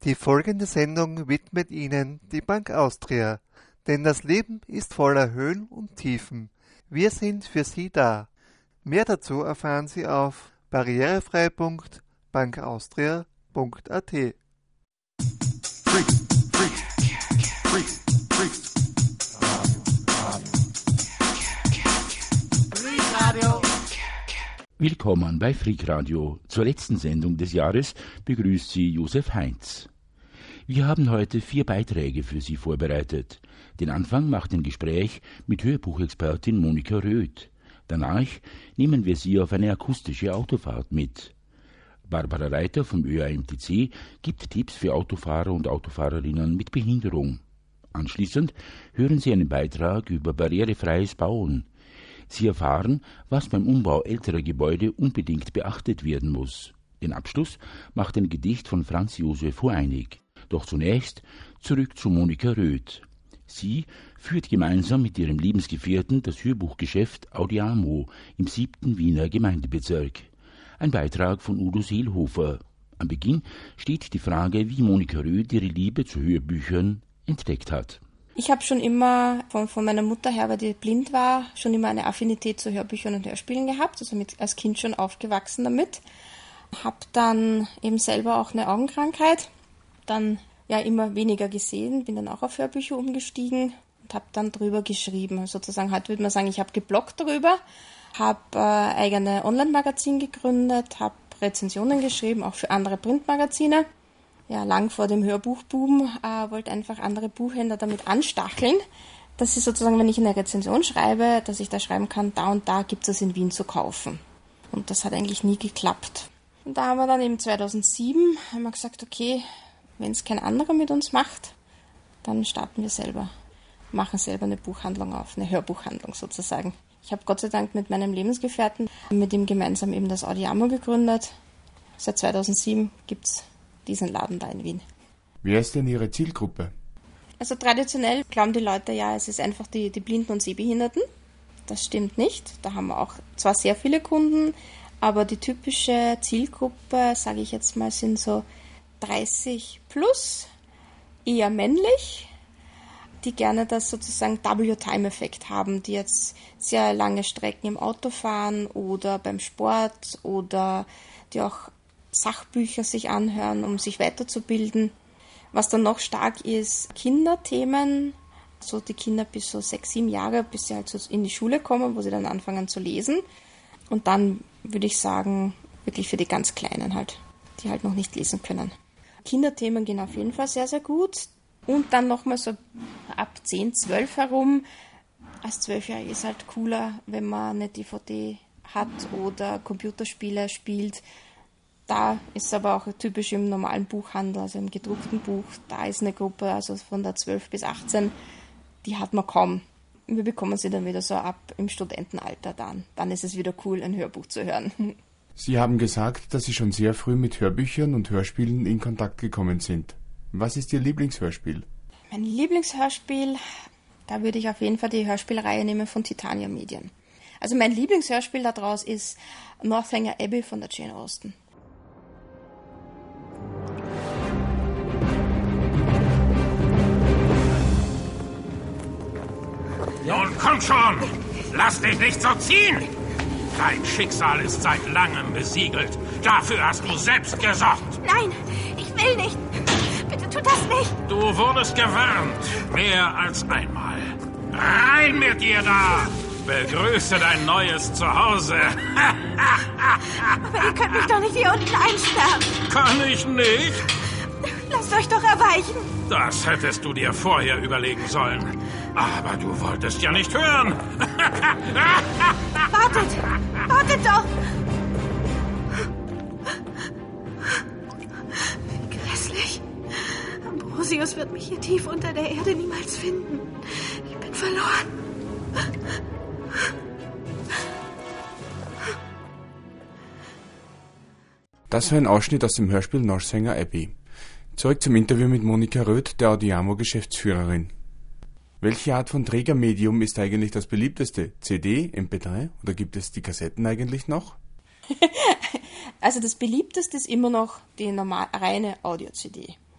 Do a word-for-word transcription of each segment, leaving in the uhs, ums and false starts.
Die folgende Sendung widmet Ihnen die Bank Austria, denn das Leben ist voller Höhen und Tiefen. Wir sind für Sie da. Mehr dazu erfahren Sie auf barrierefrei punkt bankaustria punkt a t. Willkommen bei Freak Radio. Zur letzten Sendung des Jahres begrüßt Sie Josef Heinz. Wir haben heute vier Beiträge für Sie vorbereitet. Den Anfang macht ein Gespräch mit Hörbuchexpertin Monika Röth. Danach nehmen wir Sie auf eine akustische Autofahrt mit. Barbara Reiter vom Ö A M T C gibt Tipps für Autofahrer und Autofahrerinnen mit Behinderung. Anschließend hören Sie einen Beitrag über barrierefreies Bauen. Sie erfahren, was beim Umbau älterer Gebäude unbedingt beachtet werden muss. Den Abschluss macht ein Gedicht von Franz Josef Hueinig. Doch zunächst zurück zu Monika Röth. Sie führt gemeinsam mit ihrem Lebensgefährten das Hörbuchgeschäft Audiamo im siebten Wiener Gemeindebezirk. Ein Beitrag von Udo Seelhofer. Am Beginn steht die Frage, wie Monika Röth ihre Liebe zu Hörbüchern entdeckt hat. Ich habe schon immer von, von meiner Mutter her, weil die blind war, schon immer eine Affinität zu Hörbüchern und Hörspielen gehabt, also mit, als Kind schon aufgewachsen damit. Habe dann eben selber auch eine Augenkrankheit, dann ja immer weniger gesehen, bin dann auch auf Hörbücher umgestiegen und habe dann drüber geschrieben. Sozusagen heute würde man sagen, ich habe gebloggt darüber, habe äh, eigene Online-Magazin gegründet, habe Rezensionen geschrieben, auch für andere Printmagazine. Ja, lang vor dem Hörbuchboom äh, wollte einfach andere Buchhändler damit anstacheln, dass sie sozusagen, wenn ich eine Rezension schreibe, dass ich da schreiben kann, da und da gibt es in Wien zu kaufen. Und das hat eigentlich nie geklappt. Und da haben wir dann eben zweitausendsieben haben wir gesagt, okay, wenn es kein anderer mit uns macht, dann starten wir selber, machen selber eine Buchhandlung auf, eine Hörbuchhandlung sozusagen. Ich habe Gott sei Dank mit meinem Lebensgefährten, mit ihm gemeinsam eben das Audiamo gegründet. Seit zweitausendsieben gibt es diesen Laden da in Wien. Wer ist denn Ihre Zielgruppe? Also traditionell glauben die Leute ja, es ist einfach die, die Blinden und Sehbehinderten. Das stimmt nicht. Da haben wir auch zwar sehr viele Kunden, aber die typische Zielgruppe, sage ich jetzt mal, sind so dreißig plus, eher männlich, die gerne das sozusagen Double-Your-Time-Effekt haben, die jetzt sehr lange Strecken im Auto fahren oder beim Sport oder die auch Sachbücher sich anhören, um sich weiterzubilden. Was dann noch stark ist, Kinderthemen, so die Kinder bis so sechs, sieben Jahre, bis sie halt so in die Schule kommen, wo sie dann anfangen zu lesen. Und dann würde ich sagen, wirklich für die ganz Kleinen halt, die halt noch nicht lesen können. Kinderthemen gehen auf jeden Fall sehr, sehr gut. Und dann nochmal so ab zehn, zwölf herum. Als Zwölfjährige ist halt cooler, wenn man eine D V D hat oder Computerspiele spielt. Da ist aber auch typisch im normalen Buchhandel, also im gedruckten Buch, da ist eine Gruppe, also von der zwölf bis achtzehn, die hat man kaum. Wir bekommen sie dann wieder so ab im Studentenalter dann. Dann ist es wieder cool, ein Hörbuch zu hören. Sie haben gesagt, dass Sie schon sehr früh mit Hörbüchern und Hörspielen in Kontakt gekommen sind. Was ist Ihr Lieblingshörspiel? Mein Lieblingshörspiel, da würde ich auf jeden Fall die Hörspielreihe nehmen von Titania Medien. Also mein Lieblingshörspiel daraus ist Northanger Abbey von der Jane Austen. Nun komm schon! Lass dich nicht so ziehen! Dein Schicksal ist seit langem besiegelt. Dafür hast du selbst gesorgt. Nein, ich will nicht. Bitte tut das nicht. Du wurdest gewarnt. Mehr als einmal. Rein mit dir da! Begrüße dein neues Zuhause. Aber ihr könnt mich doch nicht hier unten einsperren. Kann ich nicht? Lasst euch doch erweichen. Das hättest du dir vorher überlegen sollen. Aber du wolltest ja nicht hören. Wartet! Wartet doch! Wie grässlich. Ambrosius wird mich hier tief unter der Erde niemals finden. Ich bin verloren. Das war ein Ausschnitt aus dem Hörspiel Northanger Abbey. Zurück zum Interview mit Monika Röth, der Audiamo-Geschäftsführerin. Welche Art von Trägermedium ist eigentlich das beliebteste? C D, M P drei oder gibt es die Kassetten eigentlich noch? Also das beliebteste ist immer noch die normal, reine Audio-C D.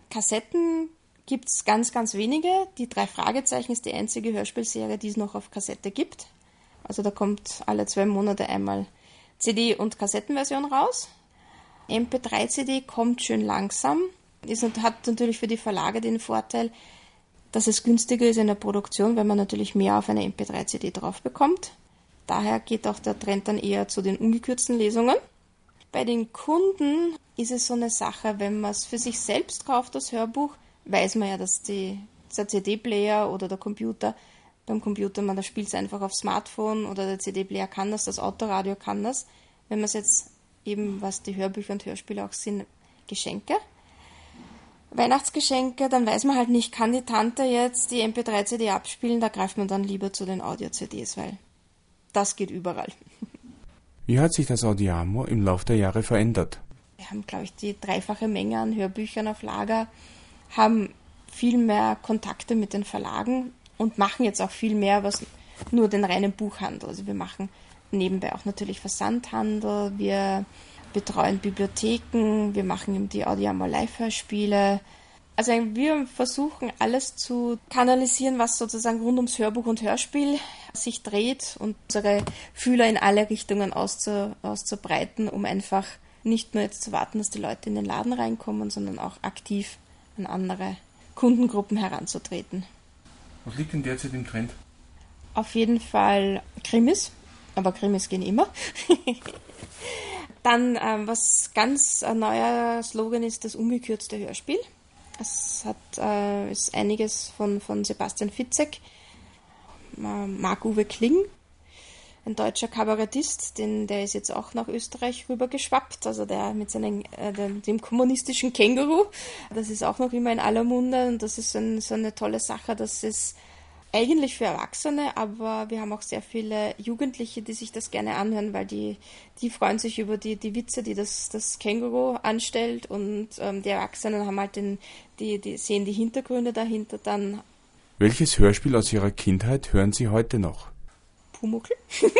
Kassetten gibt es ganz, ganz wenige. Die drei Fragezeichen ist die einzige Hörspielserie, die es noch auf Kassette gibt. Also da kommt alle zwei Monate einmal C D- und Kassettenversion raus. M P drei C D kommt schön langsam. Ist, hat natürlich für die Verlage den Vorteil, dass es günstiger ist in der Produktion, weil man natürlich mehr auf eine M P drei C D drauf bekommt. Daher geht auch der Trend dann eher zu den ungekürzten Lesungen. Bei den Kunden ist es so eine Sache, wenn man es für sich selbst kauft, das Hörbuch, weiß man ja, dass die, der C D-Player oder der Computer, beim Computer, man da spielt es einfach auf Smartphone oder der C D-Player kann das, das Autoradio kann das. Wenn man es jetzt eben, was die Hörbücher und Hörspiele auch sind, Geschenke. Weihnachtsgeschenke, dann weiß man halt nicht, kann die Tante jetzt die M P drei C D abspielen, da greift man dann lieber zu den Audio-C Ds, weil das geht überall. Wie hat sich das Audiamo im Laufe der Jahre verändert? Wir haben, glaube ich, die dreifache Menge an Hörbüchern auf Lager, haben viel mehr Kontakte mit den Verlagen und machen jetzt auch viel mehr, was nur den reinen Buchhandel. Also wir machen nebenbei auch natürlich Versandhandel, wir betreuen Bibliotheken, wir machen eben die Audiamo Live-Hörspiele. Also wir versuchen alles zu kanalisieren, was sozusagen rund ums Hörbuch und Hörspiel sich dreht und unsere Fühler in alle Richtungen auszu, auszubreiten, um einfach nicht nur jetzt zu warten, dass die Leute in den Laden reinkommen, sondern auch aktiv an andere Kundengruppen heranzutreten. Was liegt denn derzeit im Trend? Auf jeden Fall Krimis, aber Krimis gehen immer. Dann, ähm, was ganz ein neuer Slogan ist, das ungekürzte Hörspiel. Es hat äh, ist einiges von, von Sebastian Fitzek, Marc-Uwe Kling, ein deutscher Kabarettist, den, der ist jetzt auch nach Österreich rübergeschwappt, also der mit seinem, äh, dem, dem kommunistischen Känguru, das ist auch noch immer in aller Munde und das ist ein, so eine tolle Sache, das ist eigentlich für Erwachsene, aber wir haben auch sehr viele Jugendliche, die sich das gerne anhören, weil die, die freuen sich über die, die Witze, die das, das Känguru anstellt und ähm, die Erwachsenen haben halt den, die, die sehen die Hintergründe dahinter dann. Welches Hörspiel aus Ihrer Kindheit hören Sie heute noch? Pumuckl.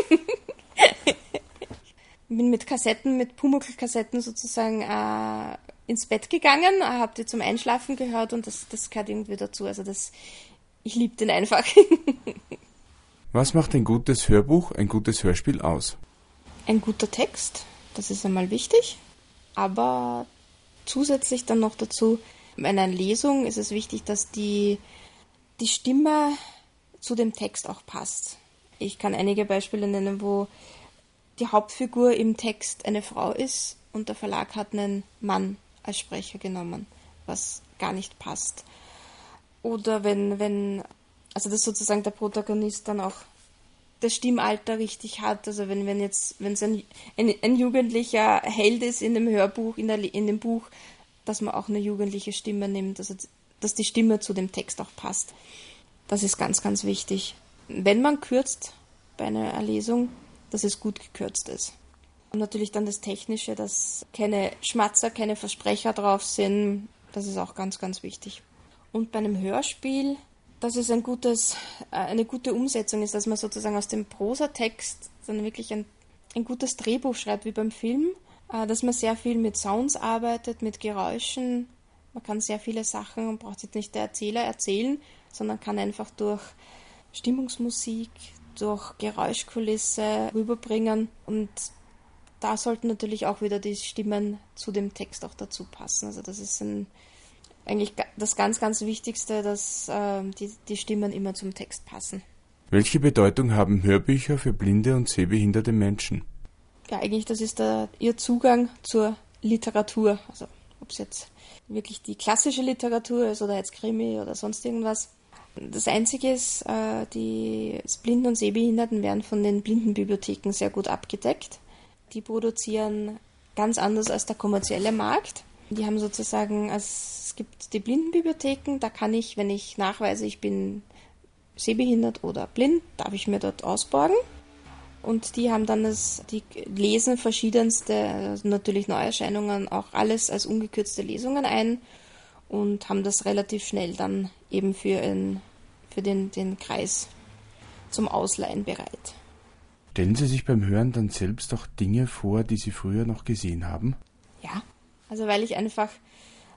Ich bin mit Kassetten, mit Pumuckl-Kassetten sozusagen äh, ins Bett gegangen, habe die zum Einschlafen gehört und das, das gehört irgendwie dazu. Also das Ich liebe den einfach. Was macht ein gutes Hörbuch, ein gutes Hörspiel aus? Ein guter Text, das ist einmal wichtig, aber zusätzlich dann noch dazu, bei einer Lesung ist es wichtig, dass die, die Stimme zu dem Text auch passt. Ich kann einige Beispiele nennen, wo die Hauptfigur im Text eine Frau ist und der Verlag hat einen Mann als Sprecher genommen, was gar nicht passt. Oder wenn, wenn, also dass sozusagen der Protagonist dann auch das Stimmalter richtig hat, also wenn, wenn jetzt, wenn es ein, ein, ein jugendlicher Held ist in dem Hörbuch, in, der, in dem Buch, dass man auch eine jugendliche Stimme nimmt, also dass die Stimme zu dem Text auch passt. Das ist ganz, ganz wichtig. Wenn man kürzt bei einer Lesung, dass es gut gekürzt ist. Und natürlich dann das Technische, dass keine Schmatzer, keine Versprecher drauf sind, das ist auch ganz, ganz wichtig. Und bei einem Hörspiel, dass es ein gutes, eine gute Umsetzung ist, dass man sozusagen aus dem Prosatext dann wirklich ein, ein gutes Drehbuch schreibt, wie beim Film, dass man sehr viel mit Sounds arbeitet, mit Geräuschen. Man kann sehr viele Sachen, man braucht jetzt nicht der Erzähler erzählen, sondern kann einfach durch Stimmungsmusik, durch Geräuschkulisse rüberbringen. Und da sollten natürlich auch wieder die Stimmen zu dem Text auch dazu passen. Also das ist ein eigentlich das ganz, ganz Wichtigste, dass äh, die, die Stimmen immer zum Text passen. Welche Bedeutung haben Hörbücher für blinde und sehbehinderte Menschen? Ja, eigentlich das ist der, ihr Zugang zur Literatur. Also ob es jetzt wirklich die klassische Literatur ist oder jetzt Krimi oder sonst irgendwas. Das Einzige ist, äh, die Blinden und Sehbehinderten werden von den Blindenbibliotheken sehr gut abgedeckt. Die produzieren ganz anders als der kommerzielle Markt. Die haben sozusagen, also es gibt die Blindenbibliotheken, da kann ich, wenn ich nachweise, ich bin sehbehindert oder blind, darf ich mir dort ausborgen. Und die haben dann das, die lesen verschiedenste, also natürlich Neuerscheinungen, auch alles als ungekürzte Lesungen ein und haben das relativ schnell dann eben für, ein, für den, den Kreis zum Ausleihen bereit. Stellen Sie sich beim Hören dann selbst auch Dinge vor, die Sie früher noch gesehen haben? Ja. Also weil ich einfach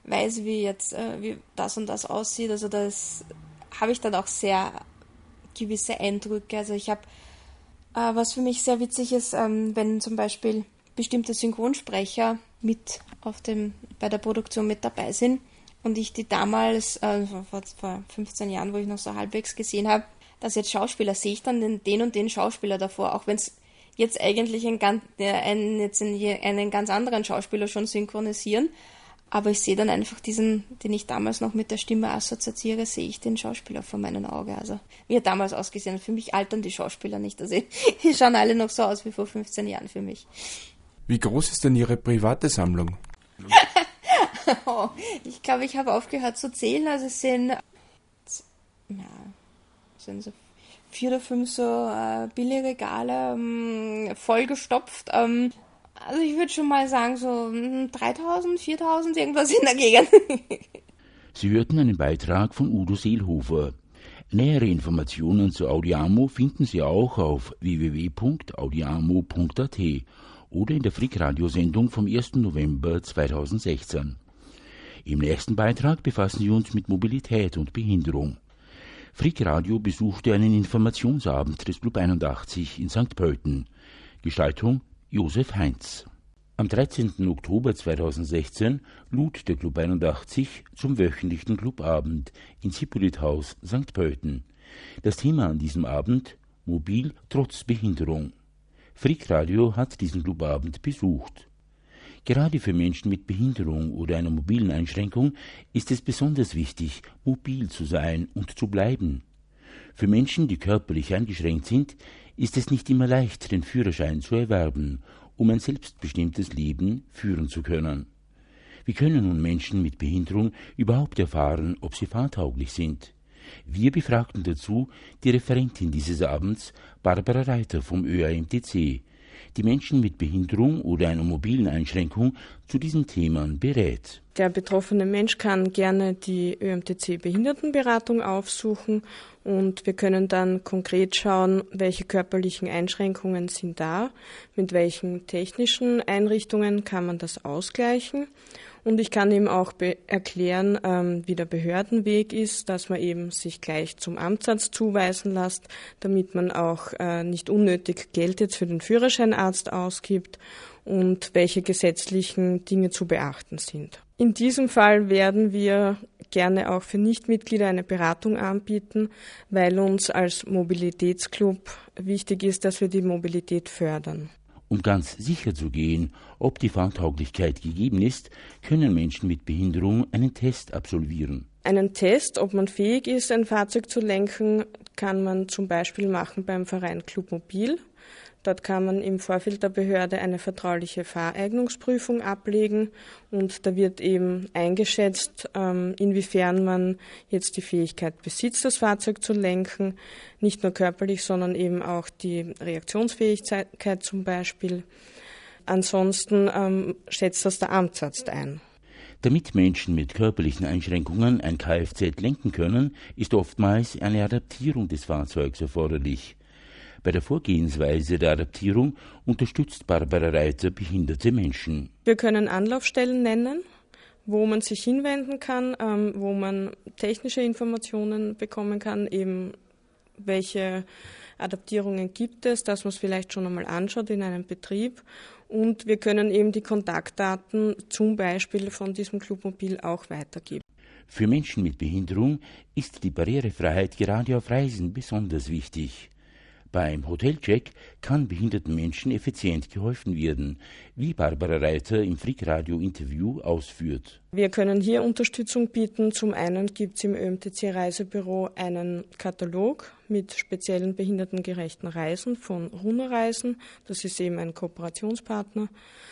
weiß, wie jetzt äh, wie das und das aussieht. Also das habe ich dann auch sehr gewisse Eindrücke. Also ich habe, äh, was für mich sehr witzig ist, ähm, wenn zum Beispiel bestimmte Synchronsprecher mit auf dem bei der Produktion mit dabei sind und ich die damals, äh, vor, vor fünfzehn Jahren, wo ich noch so halbwegs gesehen habe, dass jetzt Schauspieler, sehe ich dann den, den und den Schauspieler davor, auch wenn es jetzt eigentlich ein, ein, jetzt einen ganz anderen Schauspieler schon synchronisieren, aber ich sehe dann einfach diesen, den ich damals noch mit der Stimme assoziiere, sehe ich den Schauspieler vor meinem Auge. Also wie er damals ausgesehen hat. Für mich altern die Schauspieler nicht. Also die schauen alle noch so aus wie vor fünfzehn Jahren für mich. Wie groß ist denn Ihre private Sammlung? Oh, ich glaube, ich habe aufgehört zu zählen. Also es sind, ja, sind so vier oder fünf so äh, Billigregale, ähm, vollgestopft. Ähm, also ich würde schon mal sagen, so dreitausend, viertausend, irgendwas in der Gegend. Sie hörten einen Beitrag von Udo Seelhofer. Nähere Informationen zu Audiamo finden Sie auch auf w w w punkt audiamo punkt a t oder in der Frick-Radiosendung vom ersten November zweitausendsechzehn. Im nächsten Beitrag befassen wir uns mit Mobilität und Behinderung. Frick Radio besuchte einen Informationsabend des Club einundachtzig in Sankt Pölten. Gestaltung Josef Heinz. Am dreizehnten Oktober zweitausendsechzehn lud der Club einundachtzig zum wöchentlichen Clubabend ins Hippolythaus Sankt Pölten. Das Thema an diesem Abend: Mobil trotz Behinderung. Frick Radio hat diesen Clubabend besucht. Gerade für Menschen mit Behinderung oder einer mobilen Einschränkung ist es besonders wichtig, mobil zu sein und zu bleiben. Für Menschen, die körperlich eingeschränkt sind, ist es nicht immer leicht, den Führerschein zu erwerben, um ein selbstbestimmtes Leben führen zu können. Wie können nun Menschen mit Behinderung überhaupt erfahren, ob sie fahrtauglich sind? Wir befragten dazu die Referentin dieses Abends, Barbara Reiter vom Ö A M T C, die Menschen mit Behinderung oder einer mobilen Einschränkung zu diesen Themen berät. Der betroffene Mensch kann gerne die Ö A M T C-Behindertenberatung aufsuchen und wir können dann konkret schauen, welche körperlichen Einschränkungen sind da, mit welchen technischen Einrichtungen kann man das ausgleichen. Und ich kann ihm auch be- erklären, ähm, wie der Behördenweg ist, dass man eben sich gleich zum Amtsarzt zuweisen lässt, damit man auch äh, nicht unnötig Geld jetzt für den Führerscheinarzt ausgibt und welche gesetzlichen Dinge zu beachten sind. In diesem Fall werden wir gerne auch für Nichtmitglieder eine Beratung anbieten, weil uns als Mobilitätsclub wichtig ist, dass wir die Mobilität fördern. Um ganz sicher zu gehen, ob die Fahrtauglichkeit gegeben ist, können Menschen mit Behinderung einen Test absolvieren. Einen Test, ob man fähig ist, ein Fahrzeug zu lenken, kann man zum Beispiel machen beim Verein Club Mobil. Dort kann man im Vorfeld der Behörde eine vertrauliche Fahreignungsprüfung ablegen und da wird eben eingeschätzt, inwiefern man jetzt die Fähigkeit besitzt, das Fahrzeug zu lenken, nicht nur körperlich, sondern eben auch die Reaktionsfähigkeit zum Beispiel. Ansonsten ähm, schätzt das der Amtsarzt ein. Damit Menschen mit körperlichen Einschränkungen ein Kfz lenken können, ist oftmals eine Adaptierung des Fahrzeugs erforderlich. Bei der Vorgehensweise der Adaptierung unterstützt Barbara Reiter behinderte Menschen. Wir können Anlaufstellen nennen, wo man sich hinwenden kann, ähm, wo man technische Informationen bekommen kann, eben welche Adaptierungen gibt es, dass man es vielleicht schon einmal anschaut in einem Betrieb. Und wir können eben die Kontaktdaten zum Beispiel von diesem Club Mobil auch weitergeben. Für Menschen mit Behinderung ist die Barrierefreiheit gerade auf Reisen besonders wichtig. Beim Hotelcheck kann behinderten Menschen effizient geholfen werden, wie Barbara Reiter im Frick-Radio-Interview ausführt. Wir können hier Unterstützung bieten. Zum einen gibt es im Ö M T C-Reisebüro einen Katalog mit speziellen behindertengerechten Reisen von Runa Reisen. Das ist eben ein Kooperationspartner.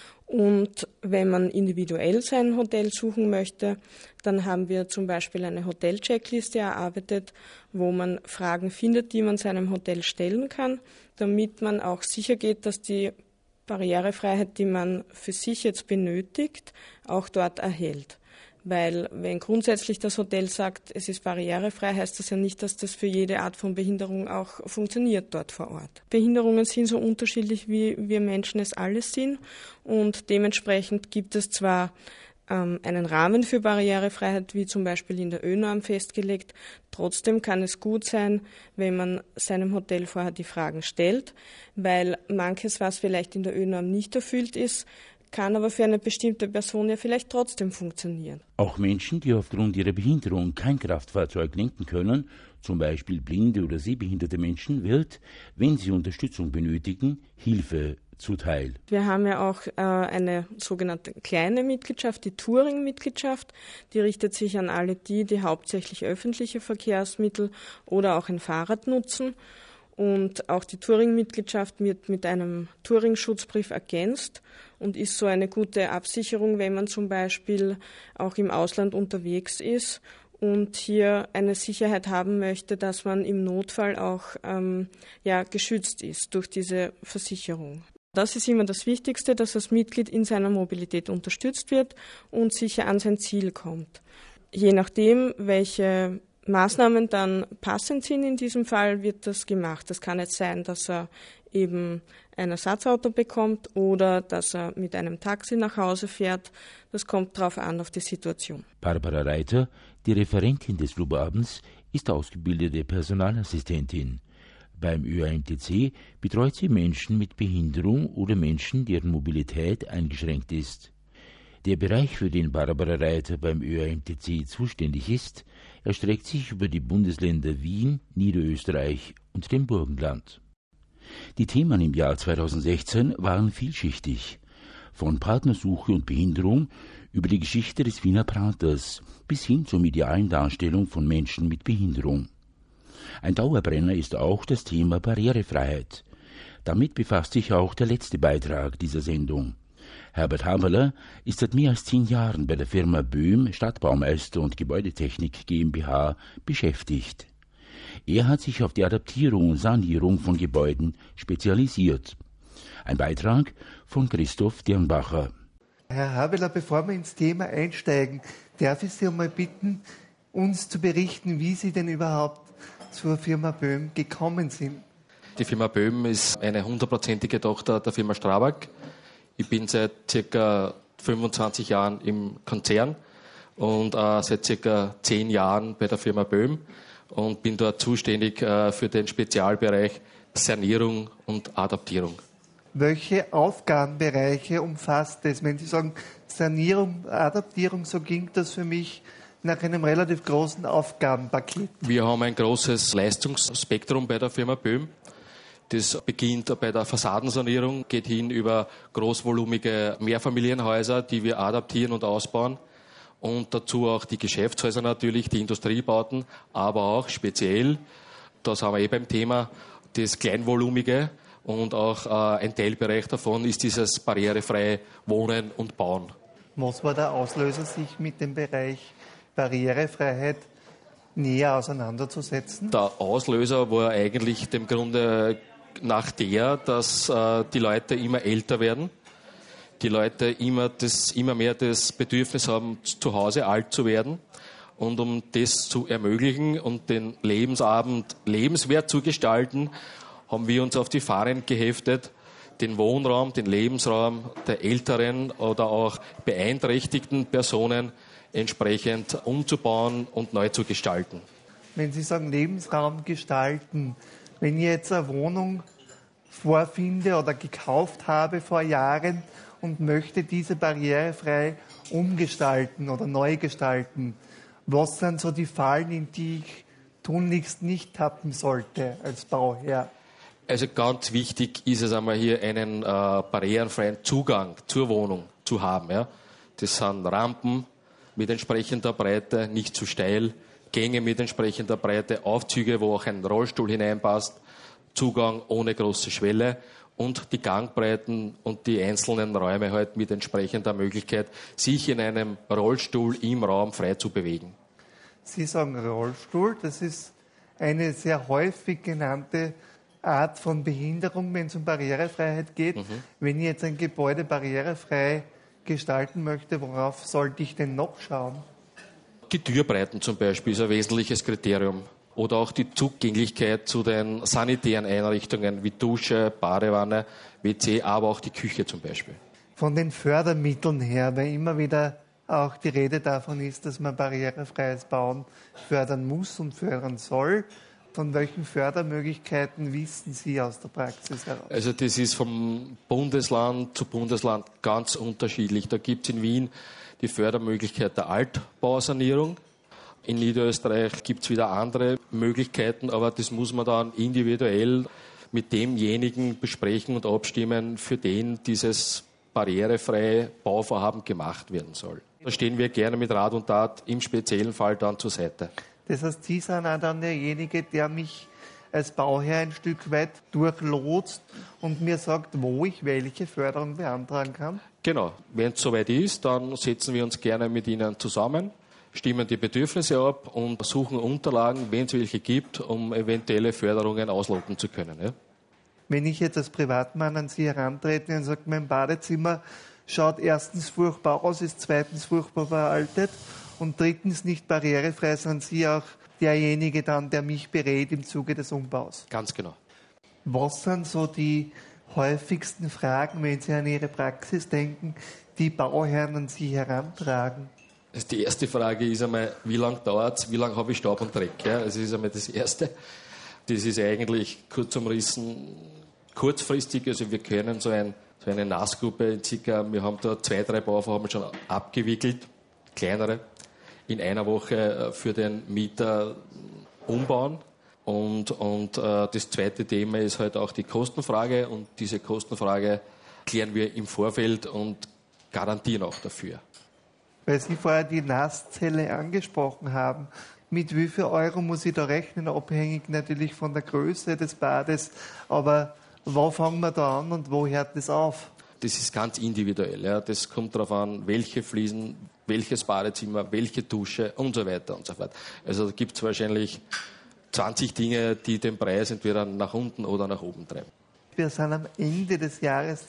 Und wenn man individuell sein Hotel suchen möchte, dann haben wir zum Beispiel eine Hotel-Checkliste erarbeitet, wo man Fragen findet, die man seinem Hotel stellen kann, damit man auch sicher geht, dass die Barrierefreiheit, die man für sich jetzt benötigt, auch dort erhält. Weil wenn grundsätzlich das Hotel sagt, es ist barrierefrei, heißt das ja nicht, dass das für jede Art von Behinderung auch funktioniert dort vor Ort. Behinderungen sind so unterschiedlich, wie wir Menschen es alle sind und dementsprechend gibt es zwar ähm, einen Rahmen für Barrierefreiheit, wie zum Beispiel in der Ö-Norm festgelegt. Trotzdem kann es gut sein, wenn man seinem Hotel vorher die Fragen stellt, weil manches, was vielleicht in der Ö-Norm nicht erfüllt ist, kann aber für eine bestimmte Person ja vielleicht trotzdem funktionieren. Auch Menschen, die aufgrund ihrer Behinderung kein Kraftfahrzeug lenken können, zum Beispiel blinde oder sehbehinderte Menschen, wird, wenn sie Unterstützung benötigen, Hilfe zuteil. Wir haben ja auch äh, eine sogenannte kleine Mitgliedschaft, die Touring-Mitgliedschaft. Die richtet sich an alle die, die hauptsächlich öffentliche Verkehrsmittel oder auch ein Fahrrad nutzen. Und auch die Touring-Mitgliedschaft wird mit einem Touring-Schutzbrief ergänzt und ist so eine gute Absicherung, wenn man zum Beispiel auch im Ausland unterwegs ist und hier eine Sicherheit haben möchte, dass man im Notfall auch ähm, ja, geschützt ist durch diese Versicherung. Das ist immer das Wichtigste, dass das Mitglied in seiner Mobilität unterstützt wird und sicher an sein Ziel kommt. Je nachdem, welche Maßnahmen dann passend sind in diesem Fall, wird das gemacht. Das kann jetzt sein, dass er eben ein Ersatzauto bekommt oder dass er mit einem Taxi nach Hause fährt. Das kommt darauf an, auf die Situation. Barbara Reiter, die Referentin des Clubabends, ist ausgebildete Personalassistentin. Beim Ö A M T C betreut sie Menschen mit Behinderung oder Menschen, deren Mobilität eingeschränkt ist. Der Bereich, für den Barbara Reiter beim Ö A M T C zuständig ist, erstreckt sich über die Bundesländer Wien, Niederösterreich und dem Burgenland. Die Themen im Jahr zweitausendsechzehn waren vielschichtig. Von Partnersuche und Behinderung über die Geschichte des Wiener Praters bis hin zur medialen Darstellung von Menschen mit Behinderung. Ein Dauerbrenner ist auch das Thema Barrierefreiheit. Damit befasst sich auch der letzte Beitrag dieser Sendung. Herbert Haberler ist seit mehr als zehn Jahren bei der Firma Böhm Stadtbaumeister und Gebäudetechnik GmbH beschäftigt. Er hat sich auf die Adaptierung und Sanierung von Gebäuden spezialisiert. Ein Beitrag von Christoph Dirnbacher. Herr Haberler, bevor wir ins Thema einsteigen, darf ich Sie einmal bitten, uns zu berichten, wie Sie denn überhaupt zur Firma Böhm gekommen sind. Die Firma Böhm ist eine hundertprozentige Tochter der Firma Strabag. Ich bin seit circa fünfundzwanzig Jahren im Konzern und äh, seit circa zehn Jahren bei der Firma Böhm und bin dort zuständig äh, für den Spezialbereich Sanierung und Adaptierung. Welche Aufgabenbereiche umfasst es? Wenn Sie sagen Sanierung, Adaptierung, so ging das für mich nach einem relativ großen Aufgabenpaket. Wir haben ein großes Leistungsspektrum bei der Firma Böhm. Das beginnt bei der Fassadensanierung, geht hin über großvolumige Mehrfamilienhäuser, die wir adaptieren und ausbauen. Und dazu auch die Geschäftshäuser natürlich, die Industriebauten, aber auch speziell, das haben wir eh beim Thema, das Kleinvolumige und auch äh, ein Teilbereich davon ist dieses barrierefreie Wohnen und Bauen. Was war der Auslöser, sich mit dem Bereich Barrierefreiheit näher auseinanderzusetzen? Der Auslöser war eigentlich dem Grunde nach der, dass äh, die Leute immer älter werden, die Leute immer, das, immer mehr das Bedürfnis haben, zu Hause alt zu werden. Und um das zu ermöglichen und den Lebensabend lebenswert zu gestalten, haben wir uns auf die Fahnen geheftet, den Wohnraum, den Lebensraum der älteren oder auch beeinträchtigten Personen entsprechend umzubauen und neu zu gestalten. Wenn Sie sagen Lebensraum gestalten, wenn ich jetzt eine Wohnung vorfinde oder gekauft habe vor Jahren und möchte diese barrierefrei umgestalten oder neu gestalten, was sind so die Fallen, in die ich tunlichst nicht tappen sollte als Bauherr? Also ganz wichtig ist es einmal hier einen äh, barrierefreien Zugang zur Wohnung zu haben. Ja? Das sind Rampen mit entsprechender Breite, nicht zu steil, Gänge mit entsprechender Breite, Aufzüge, wo auch ein Rollstuhl hineinpasst, Zugang ohne große Schwelle und die Gangbreiten und die einzelnen Räume halt mit entsprechender Möglichkeit, sich in einem Rollstuhl im Raum frei zu bewegen. Sie sagen Rollstuhl, das ist eine sehr häufig genannte Art von Behinderung, wenn es um Barrierefreiheit geht. Mhm. Wenn ich jetzt ein Gebäude barrierefrei gestalten möchte, worauf sollte ich denn noch schauen? Die Türbreiten zum Beispiel ist ein wesentliches Kriterium. Oder auch die Zugänglichkeit zu den sanitären Einrichtungen wie Dusche, Badewanne, W C, aber auch die Küche zum Beispiel. Von den Fördermitteln her, weil immer wieder auch die Rede davon ist, dass man barrierefreies Bauen fördern muss und fördern soll. Von welchen Fördermöglichkeiten wissen Sie aus der Praxis heraus? Also das ist vom Bundesland zu Bundesland ganz unterschiedlich. Da gibt es in Wien die Fördermöglichkeit der Altbausanierung. In Niederösterreich gibt es wieder andere Möglichkeiten, aber das muss man dann individuell mit demjenigen besprechen und abstimmen, für den dieses barrierefreie Bauvorhaben gemacht werden soll. Da stehen wir gerne mit Rat und Tat im speziellen Fall dann zur Seite. Das heißt, Sie sind auch dann derjenige, der mich als Bauherr ein Stück weit durchlotst und mir sagt, wo ich welche Förderung beantragen kann? Genau. Wenn es soweit ist, dann setzen wir uns gerne mit Ihnen zusammen, stimmen die Bedürfnisse ab und suchen Unterlagen, wenn es welche gibt, um eventuelle Förderungen ausloten zu können. Ja? Wenn ich jetzt als Privatmann an Sie herantrete und sage, mein Badezimmer schaut erstens furchtbar aus, ist zweitens furchtbar veraltet und drittens nicht barrierefrei, sind Sie auch derjenige dann, der mich berät im Zuge des Umbaus. Ganz genau. Was sind so die häufigsten Fragen, wenn Sie an Ihre Praxis denken, die Bauherren an Sie herantragen? Also die erste Frage ist einmal, wie lange dauert es, wie lange habe ich Staub und Dreck? Ja, das ist einmal das Erste. Das ist eigentlich kurz umrissen kurzfristig, also wir können so, ein, so eine Nassgruppe in circa, wir haben da zwei, drei Bauvorhaben schon abgewickelt, kleinere, in einer Woche für den Mieter umbauen. Und, und äh, das zweite Thema ist halt auch die Kostenfrage und diese Kostenfrage klären wir im Vorfeld und garantieren auch dafür. Weil Sie vorher die Nasszelle angesprochen haben, mit wie viel Euro muss ich da rechnen, abhängig natürlich von der Größe des Bades, aber wo fangen wir da an und wo hört das auf? Das ist ganz individuell. Ja. Das kommt darauf an, welche Fliesen, welches Badezimmer, welche Dusche und so weiter und so fort. Also da gibt es wahrscheinlich zwanzig Dinge, die den Preis entweder nach unten oder nach oben treiben. Wir sind am Ende des Jahres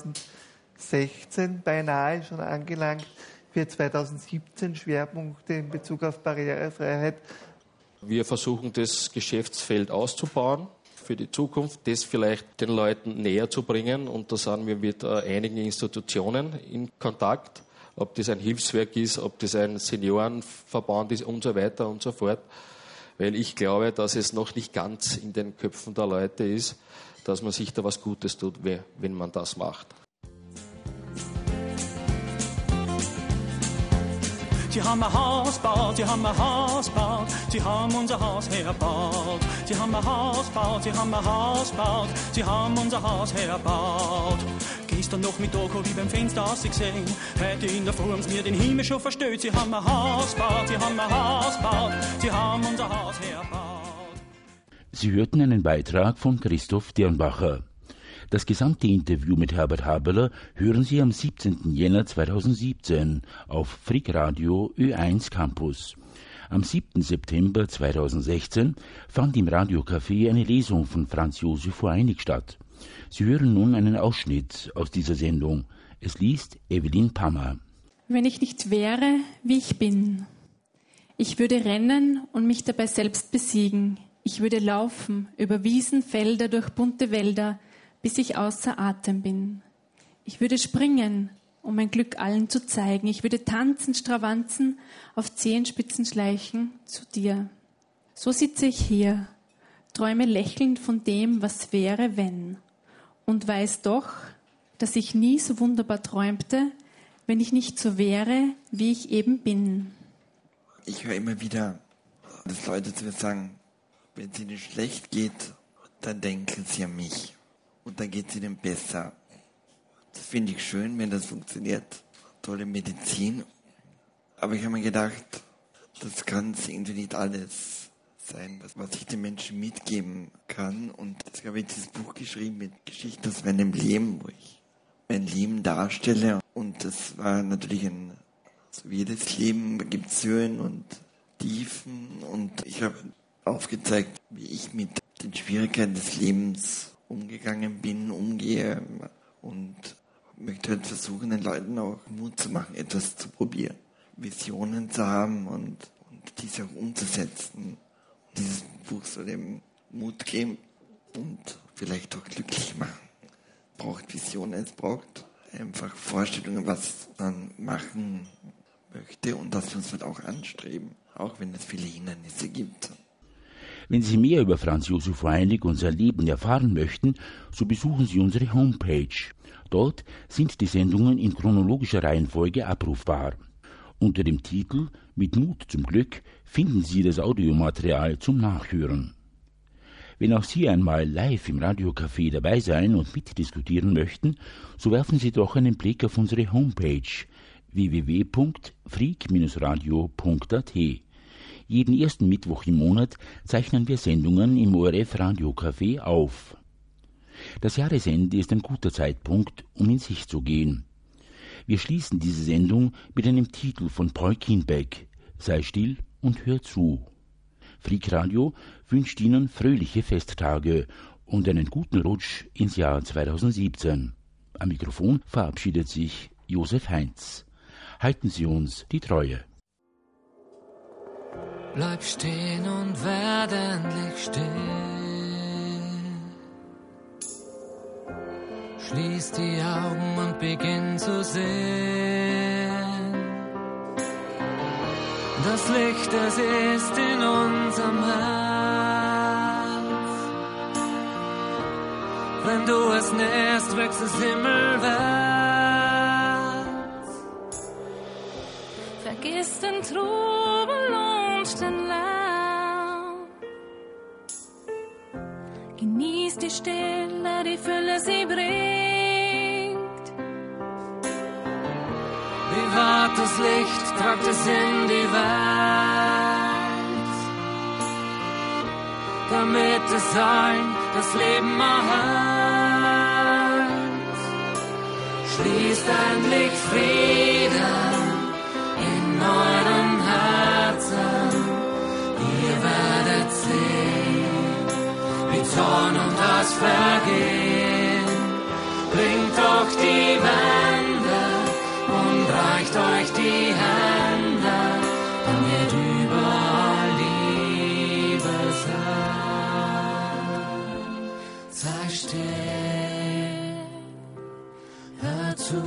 zweitausendsechzehn beinahe schon angelangt. Für zweitausendsiebzehn Schwerpunkte in Bezug auf Barrierefreiheit. Wir versuchen, das Geschäftsfeld auszubauen für die Zukunft, das vielleicht den Leuten näher zu bringen. Und da sind wir mit einigen Institutionen in Kontakt, ob das ein Hilfswerk ist, ob das ein Seniorenverband ist und so weiter und so fort. Weil ich glaube, dass es noch nicht ganz in den Köpfen der Leute ist, dass man sich da was Gutes tut, wenn man das macht. Sie haben ein Haus gebaut, sie haben ein Haus gebaut, sie haben unser Haus herbaut. Sie haben ein Haus gebaut, sie haben ein Haus gebaut, sie haben unser Haus herbaut. Gestern noch mit Doku wie beim Fenster ausgesehen, heute in der Früh haben's mir den Himmel schon verstellt. Sie haben ein Haus gebaut, sie haben ein Haus gebaut, sie haben unser Haus herbaut. Sie hörten einen Beitrag von Christoph Dirnbacher. Das gesamte Interview mit Herbert Haberler hören Sie am siebzehnten Jänner zweitausendsiebzehn auf Frick Radio Ö eins Campus. Am siebten September zweitausendsechzehn fand im Radiocafé eine Lesung von Franz Josef Voreinig statt. Sie hören nun einen Ausschnitt aus dieser Sendung. Es liest Evelyn Pammer. Wenn ich nicht wäre, wie ich bin. Ich würde rennen und mich dabei selbst besiegen. Ich würde laufen über Wiesen, Felder, durch bunte Wälder, bis ich außer Atem bin. Ich würde springen, um mein Glück allen zu zeigen. Ich würde tanzen, stravanzen, auf Zehenspitzen schleichen zu dir. So sitze ich hier, träume lächelnd von dem, was wäre, wenn. Und weiß doch, dass ich nie so wunderbar träumte, wenn ich nicht so wäre, wie ich eben bin. Ich höre immer wieder, dass Leute zu mir sagen, wenn es ihnen schlecht geht, dann denken sie an mich. Und dann geht es ihnen besser. Das finde ich schön, wenn das funktioniert. Tolle Medizin. Aber ich habe mir gedacht, das kann irgendwie nicht alles sein, was, was ich den Menschen mitgeben kann. Und jetzt habe ich dieses Buch geschrieben mit Geschichten aus meinem Leben, wo ich mein Leben darstelle. Und das war natürlich ein, so wie jedes Leben, da gibt es Höhen und Tiefen. Und ich habe aufgezeigt, wie ich mit den Schwierigkeiten des Lebens umgegangen bin, umgehe und möchte halt versuchen, den Leuten auch Mut zu machen, etwas zu probieren, Visionen zu haben und, und diese auch umzusetzen. Dieses Buch soll dem Mut geben und vielleicht auch glücklich machen. Es braucht Visionen, es braucht einfach Vorstellungen, was man machen möchte und das muss man auch anstreben, auch wenn es viele Hindernisse gibt. Wenn Sie mehr über Franz Josef Weinig und sein Leben erfahren möchten, so besuchen Sie unsere Homepage. Dort sind die Sendungen in chronologischer Reihenfolge abrufbar. Unter dem Titel »Mit Mut zum Glück« finden Sie das Audiomaterial zum Nachhören. Wenn auch Sie einmal live im Radiocafé dabei sein und mitdiskutieren möchten, so werfen Sie doch einen Blick auf unsere Homepage w w w punkt freak radio punkt a t. Jeden ersten Mittwoch im Monat zeichnen wir Sendungen im O R F-Radiocafé auf. Das Jahresende ist ein guter Zeitpunkt, um in sich zu gehen. Wir schließen diese Sendung mit einem Titel von Paul Kinbeck, »Sei still und hör zu«. Freak Radio wünscht Ihnen fröhliche Festtage und einen guten Rutsch ins Jahr zweitausendsiebzehn. Am Mikrofon verabschiedet sich Josef Heinz. Halten Sie uns die Treue. Bleib stehen und werd endlich still. Schließ die Augen und beginn zu sehen. Das Licht, das ist in unserem Herz. Wenn du es nährst, wächst es himmelwärts. Vergiss den Trubel und den Lärm. Genieß die Stille, die Fülle sie bringt. Bewahrt das Licht, tragt es in die Welt, damit es allen das Leben erhält. Schließt endlich Frieden in euren Herzen, ihr werdet sehen, wie Zorn und Hass vergehen. Bringt doch die Wände und reicht euch die Hände, dann wird überall Liebe sein. Sei still, hör zu.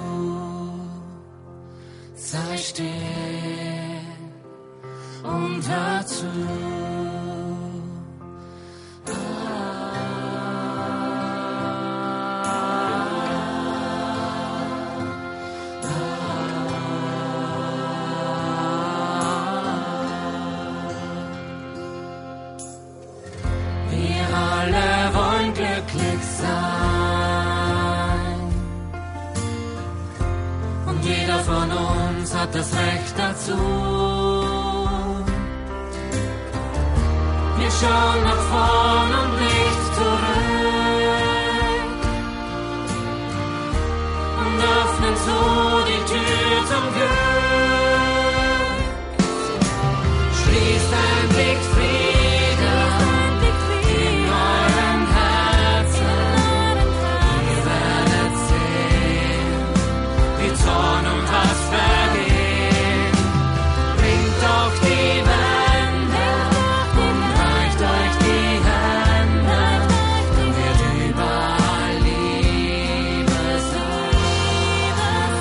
Sei still und hör zu. Wir alle wollen glücklich sein und jeder von uns hat das Recht dazu. Wir schauen nach vorn und nicht zurück und öffnen so die Tür zum Glück. Schließt endlich Frieden in euren Herzen. Ihr werdet sehen, wie Zorn und Hass vergehen. Bringt doch die Wände und reicht euch die Hände, dann wird überall Liebe sein.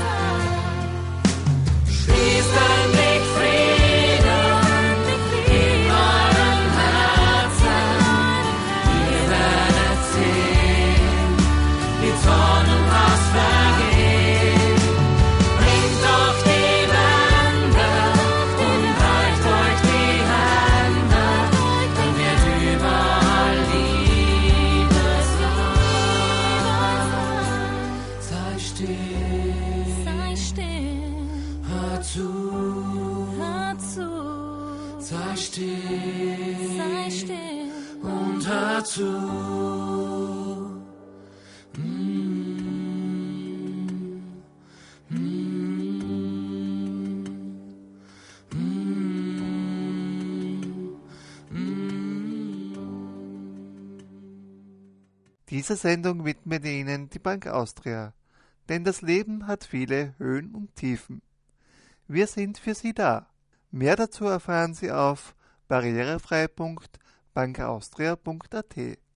Schließt endlich Frieden in euren Herzen. Ihr werdet sehen, wie Zorn und Hass vergehen. Bringt doch die Wände und reicht euch die Hände, dann wird überall Liebe sein. Sei still, sei still, hör zu, hör zu. Sei still, sei still und hör zu. Diese Sendung widmet Ihnen die Bank Austria, denn das Leben hat viele Höhen und Tiefen. Wir sind für Sie da. Mehr dazu erfahren Sie auf barrierefrei punkt bankaustria punkt a t.